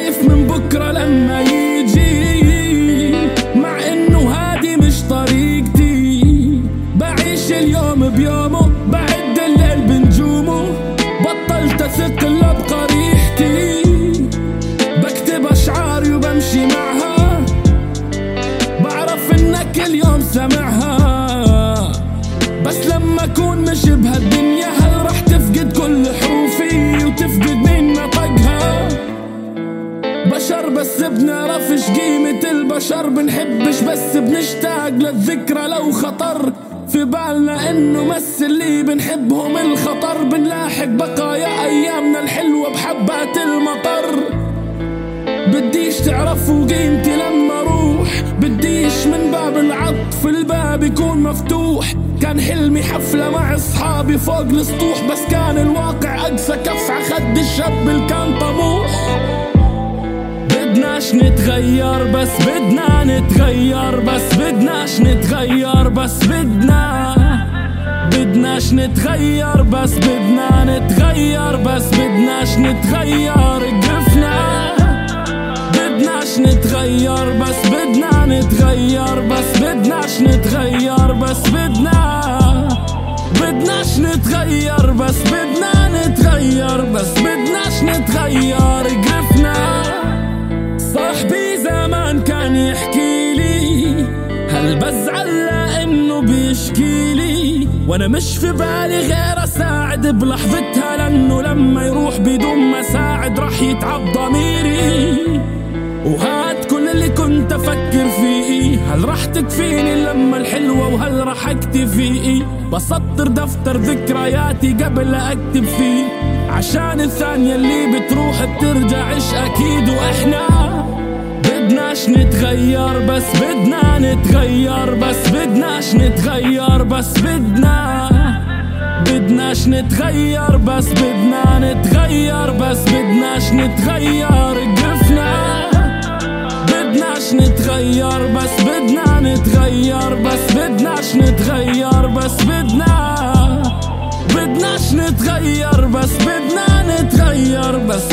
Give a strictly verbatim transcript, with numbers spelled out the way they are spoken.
خايف من بكرة لما يجي، مع انه هادي مش طريقتي. بعيش اليوم بيومه، بعد الليل بنجومه، بطلت اثق الا بقريحتي. بكتب اشعاري وبمشي معها، بعرف انك اليوم سمعها. بس لما اكون مش بهالدنيا، هل رح تفقد كل حروفي وتفقد مين نطقها؟ بشر بس بنعرفش قيمة البشر، بنحبش بس بنشتاق للذكرى. لو خطر في بالنا انه مس اللي بنحبهم الخطر، بنلاحق بقايا ايامنا الحلوة بحبات المطر. بديش تعرفوا قيمتي لما اروح، بديش من باب العطف الباب يكون مفتوح. كان حلمي حفلة مع اصحابي فوق السطوح، بس كان الواقع اقسى كف عخد الشاب اللي كان طموح. بدناش نتغير بس بدنا نتغير، بس بدناش نتغير بس بدنا بدناش نتغير بس بدنا نتغير، بس بدناش نتغير قفنا. بدناش نتغير بس بدنا نتغير، بس بدناش نتغير بس بدنا بدناش نتغير، بس بدنا نتغير، بس بدناش نتغير قفنا. صاحبي زمان كان يحكي لي، هل بزعل لانه بيشكي لي، وانا مش في بالي غير اساعد بلحظتها، لانه لما يروح بدون ما ساعد رح يتعب ضميري. وهاد كل اللي كنت افكر فيه، هل رح تكفيني اللمة الحلوة وهل رح اكتفي؟ بسطر دفتر ذكرياتي قبل لا اكتب فيه، عشان الثانية اللي بتروح بترجعش اكيد. واحنا بدناش نتغير بس بدنا نتغير، بس بدناش نتغير بس بدنا بدناش نتغير، بس بدنا نتغير، بس بدناش نتغير قفنا. بدناش نتغير بس بدنا نتغير، بس بدناش نتغير، بس بدنا بدناش نتغير، بس بدنا نتغير، بس